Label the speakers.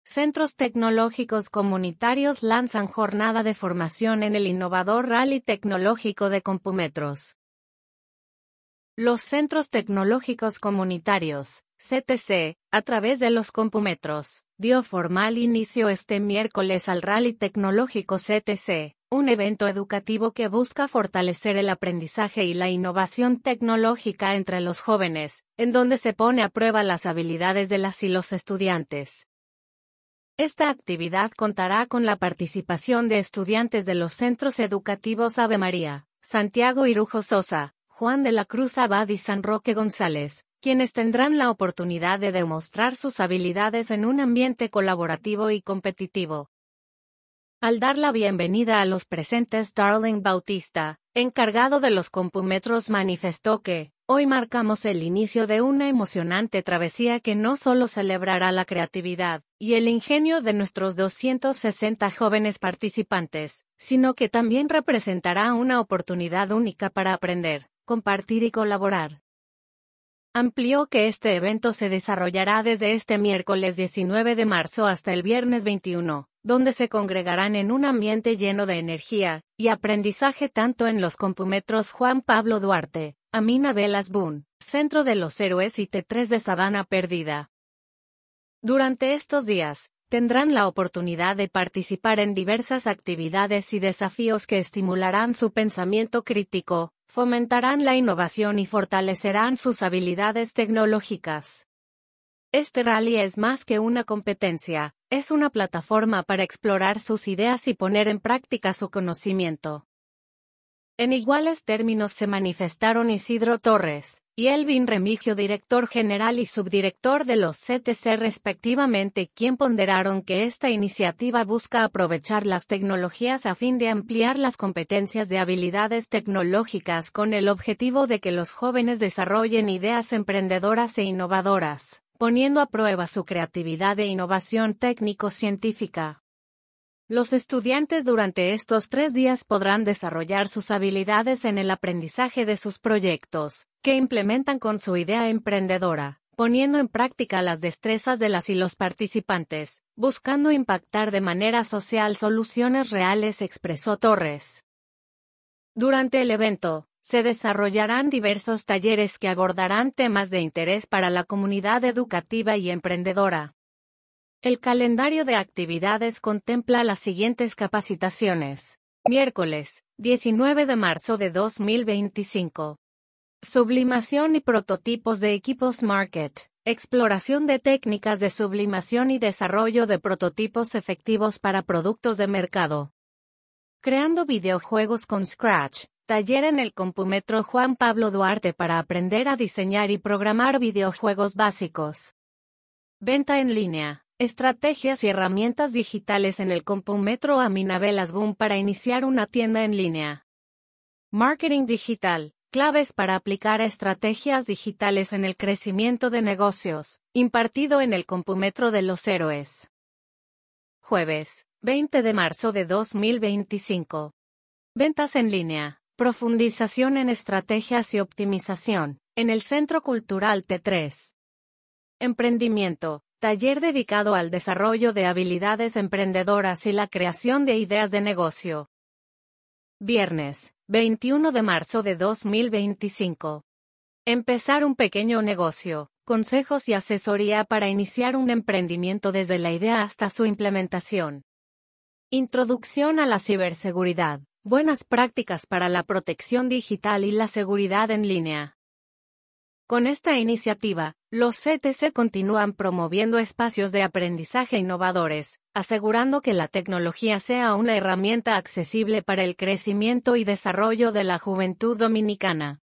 Speaker 1: Centros Tecnológicos Comunitarios lanzan jornada de formación en el innovador Rally Tecnológico de Compumetros. Los Centros Tecnológicos Comunitarios, CTC, a través de los Compumetros, dio formal inicio este miércoles al Rally Tecnológico CTC, un evento educativo que busca fortalecer el aprendizaje y la innovación tecnológica entre los jóvenes, en donde se pone a prueba las habilidades de las y los estudiantes. Esta actividad contará con la participación de estudiantes de los centros educativos Ave María, Santiago Irujo Sosa, Juan de la Cruz Abad y San Roque González, quienes tendrán la oportunidad de demostrar sus habilidades en un ambiente colaborativo y competitivo. Al dar la bienvenida a los presentes, Darling Bautista, encargado de los Compumetros, manifestó que, hoy marcamos el inicio de una emocionante travesía que no solo celebrará la creatividad y el ingenio de nuestros 260 jóvenes participantes, sino que también representará una oportunidad única para aprender, compartir y colaborar. Amplió que este evento se desarrollará desde este miércoles 19 de marzo hasta el viernes 21, donde se congregarán en un ambiente lleno de energía y aprendizaje tanto en los Compumetros Juan Pablo Duarte, Amina Velas Boone, Centro de los Héroes y T3 de Sabana Perdida. Durante estos días, tendrán la oportunidad de participar en diversas actividades y desafíos que estimularán su pensamiento crítico, fomentarán la innovación y fortalecerán sus habilidades tecnológicas. Este rally es más que una competencia, es una plataforma para explorar sus ideas y poner en práctica su conocimiento. En iguales términos se manifestaron Isidro Torres y Elvin Remigio, director general y subdirector de los CTC respectivamente, quien ponderaron que esta iniciativa busca aprovechar las tecnologías a fin de ampliar las competencias de habilidades tecnológicas con el objetivo de que los jóvenes desarrollen ideas emprendedoras e innovadoras, poniendo a prueba su creatividad e innovación técnico-científica. Los estudiantes durante estos 3 días podrán desarrollar sus habilidades en el aprendizaje de sus proyectos, que implementan con su idea emprendedora, poniendo en práctica las destrezas de las y los participantes, buscando impactar de manera social soluciones reales, expresó Torres. Durante el evento, se desarrollarán diversos talleres que abordarán temas de interés para la comunidad educativa y emprendedora. El calendario de actividades contempla las siguientes capacitaciones. Miércoles, 19 de marzo de 2025. Sublimación y prototipos de equipos Market. Exploración de técnicas de sublimación y desarrollo de prototipos efectivos para productos de mercado. Creando videojuegos con Scratch. Taller en el Compumetro Juan Pablo Duarte para aprender a diseñar y programar videojuegos básicos. Venta en línea. Estrategias y herramientas digitales en el Compumetro Amina Velas Boone para iniciar una tienda en línea. Marketing digital. Claves para aplicar estrategias digitales en el crecimiento de negocios, impartido en el Compumetro de los Héroes. Jueves, 20 de marzo de 2025. Ventas en línea. Profundización en estrategias y optimización, en el Centro Cultural T3. Emprendimiento. Taller dedicado al desarrollo de habilidades emprendedoras y la creación de ideas de negocio. Viernes, 21 de marzo de 2025. Empezar un pequeño negocio. Consejos y asesoría para iniciar un emprendimiento desde la idea hasta su implementación. Introducción a la ciberseguridad. Buenas prácticas para la protección digital y la seguridad en línea. Con esta iniciativa, los CTC continúan promoviendo espacios de aprendizaje innovadores, asegurando que la tecnología sea una herramienta accesible para el crecimiento y desarrollo de la juventud dominicana.